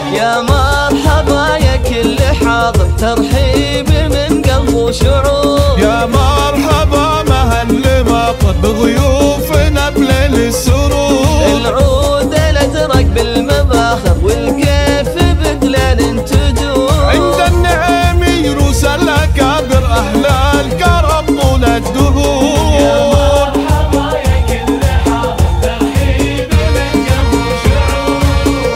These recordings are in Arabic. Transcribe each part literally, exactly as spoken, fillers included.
يا مرحبا يا كل حاضر، ترحيب من قلب وشعور. يا مرحبا مهل مطر بضيوفنا بليل السرور. العود الازرق بالمباخر والكيف بدلال تدور. عند النعم يروس الاكابر اهل الكرم طول الدهور. يا مرحبا يا كل حاضر، ترحيب من قلب وشعور.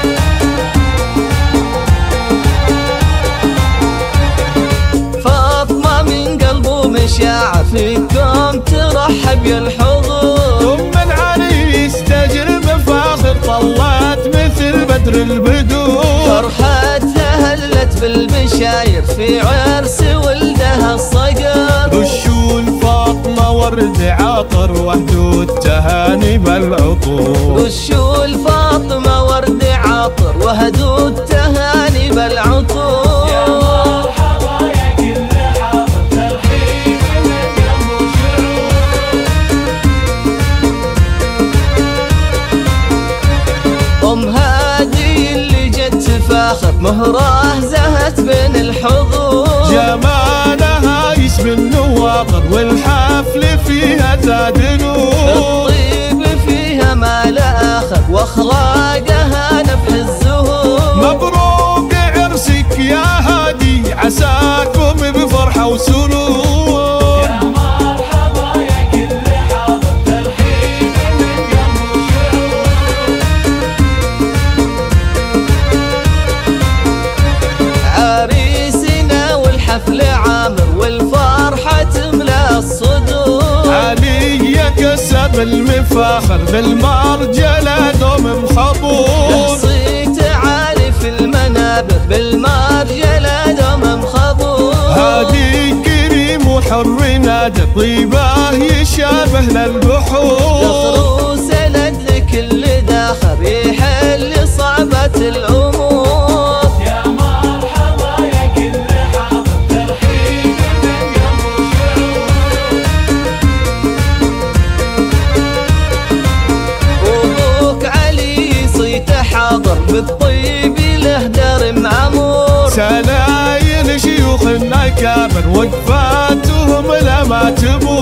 فاطمة من قلبه مشاعر فيكم ترحب يا الحضور. ام العريس تجرب فاخر طلعت مثل بدر البدور. فرحتها هلت بالبشاير في عرس ولدها الصقر. رشوا الفاطمة ورد عطر وهدوا التهاني بالعطور. رشوا الفاطمة ورد عطر وهدوا التهاني بالعطور. يا مرحبا يا كل حاضر، ترحيب من قلب وشعور. ام هادي اللي جت تفاخر مهراه زهت بين الحضور. جمالها يشبه النواطر والحفل فيها زاد نور. الطيب فيها ما لا آخر واخلاقها نفح الزهور. مبروك عرسك يا هادي عساكم بفرحة وسرور. يا مرحبا يا كل حاضر، ترحيب من قلب وشعور. عريسنا والحفل عامر والفرحة تملى الصدور. علي كسب المفاخر بالمرجلة دوم مخبور. صيت عالي في المنابر بالمرجلة دوم مخبور. هادي كريم وحر نادر طيباه يشابه للبحور. دخروس لد لكل داخر يحل صعبة الأمور. يا مرحبا يا كل حاضر، ترحيب من قلب وشعور. وابوك علي صيته حاضر بالطيب له دار معمور. سلايل شيوخ الأكابر وقفاتهم لما تبور.